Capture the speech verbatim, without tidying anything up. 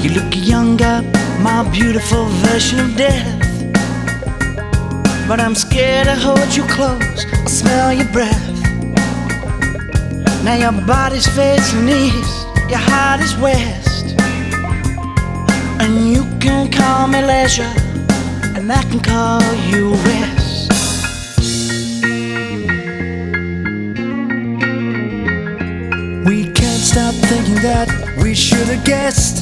You look younger, my beautiful version of death. But I'm scared to hold you close, I smell your breath. Now your body's facing east, your heart is west. And you can call me leisure, and I can call you rest. We can't stop thinking that we should have guessed